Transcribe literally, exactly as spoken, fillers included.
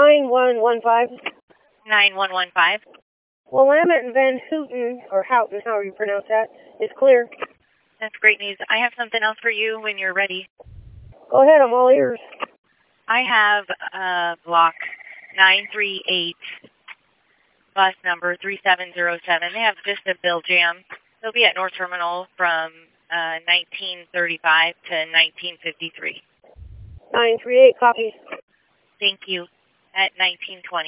nine one one five. nine one one five. Willamette Van Houten, or Houten, however you pronounce that, is clear. That's great news. I have something else for you when you're ready. Go ahead, I'm all ears. I have uh, block nine three eight, bus number three seven zero seven. They have just a bill jam. They'll be at North Terminal from uh, nineteen thirty-five to nineteen fifty-three. nine three eight, copy. Thank you. At nineteen twenty.